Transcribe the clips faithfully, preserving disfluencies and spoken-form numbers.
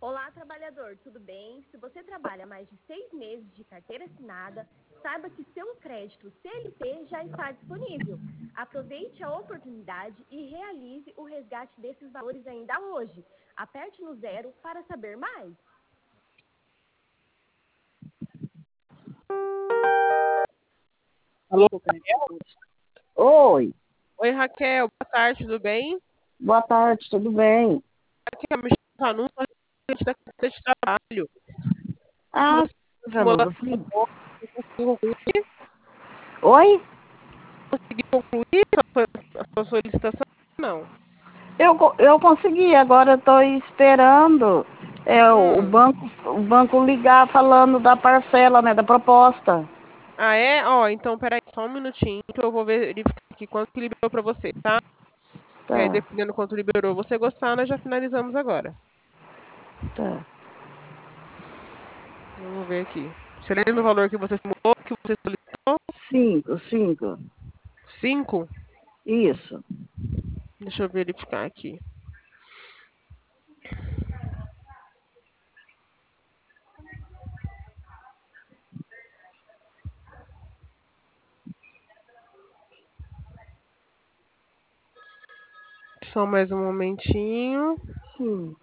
Olá, trabalhador, tudo bem? Se você trabalha mais de seis meses de carteira assinada, saiba que seu crédito C L T já está disponível. Aproveite a oportunidade e realize o resgate desses valores ainda hoje. Aperte no zero para saber mais. Alô, Raquel? Oi, Oi, Raquel. Boa tarde, tudo bem? boa tarde, tudo bem? Raquel, me chama anúncio a respeito da carteira de trabalho. Que Ah, você Fernanda, simulação você... conseguiu concluir, Oi? conseguiu concluir a sua, a sua solicitação? Não. Eu, co- eu consegui, agora estou esperando é, o, o Hum. banco, o banco ligar falando da parcela, né, da proposta. Ah, é? Ó, então, peraí, só um minutinho que eu vou verificar aqui quanto que liberou pra você, tá? E aí, Tá, dependendo do quanto liberou, você gostar, nós já finalizamos agora. tá. Vamos ver aqui. Você lembra o valor que você simulou, que você solicitou? Cinco, cinco. Cinco? Isso. Deixa eu verificar aqui. Só mais um momentinho. Sim.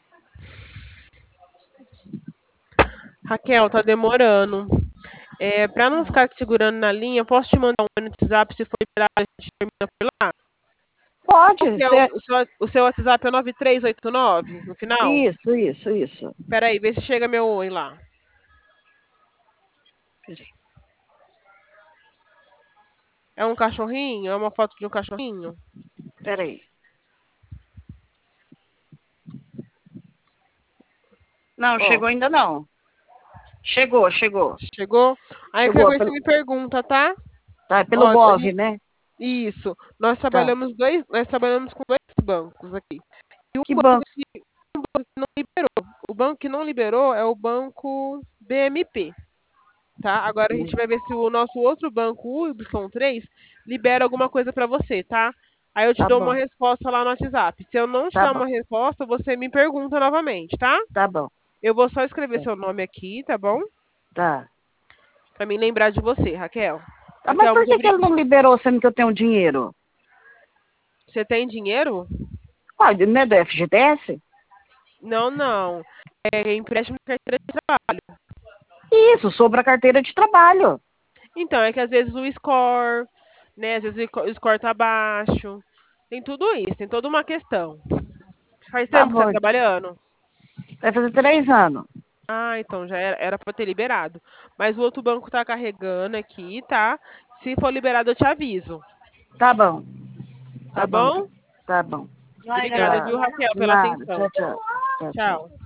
Raquel, tá demorando. É, para não ficar te segurando na linha, posso te mandar um WhatsApp se for liberado, a gente termina por lá? Qual Pode que é o, ser. o seu, o seu WhatsApp é nove três oito nove no final? Isso, isso, isso. Peraí, vê se chega meu oi lá. É um cachorrinho? É uma foto de um cachorrinho? Peraí. Não, Ó, chegou ainda não. Chegou, chegou. chegou? Aí qualquer Chegou coisa você pelo, me pergunta, tá? tá, pelo Ó, a Bov, gente- né? isso. Nós Tá. trabalhamos dois, nós trabalhamos com dois bancos aqui. E um Que banco banco? que não liberou. O banco que não liberou é o banco B M P. Tá? Agora a gente vai ver se o nosso outro banco, o Y três, libera alguma coisa para você, tá? Aí eu te Tá dou uma bom, resposta lá no WhatsApp. Se eu não te tá dar bom, uma resposta, você me pergunta novamente, tá? tá bom. Eu vou só escrever seu nome aqui, tá bom? Tá. Para me lembrar de você, Raquel. Ah, mas Raquel, por muito que que ele obrigada. não liberou sendo que eu tenho dinheiro? Você tem dinheiro? Ah, não é do F G T S? Não, não. É empréstimo de carteira de trabalho. Isso, sobre a carteira de trabalho. Então, é que às vezes o score, né? Às vezes o score tá baixo. Tem tudo isso, tem toda uma questão. Faz Tá tempo que você bom, está trabalhando? vai fazer três anos. Ah, então já era, era para ter liberado. Mas o outro banco tá carregando aqui, tá? Se for liberado, eu te aviso. Tá bom, Tá tá bom, bom? tá bom. Obrigada, Tá. viu, Raquel, pela Nada, atenção. tchau, tchau. Tchau, tchau. Tchau.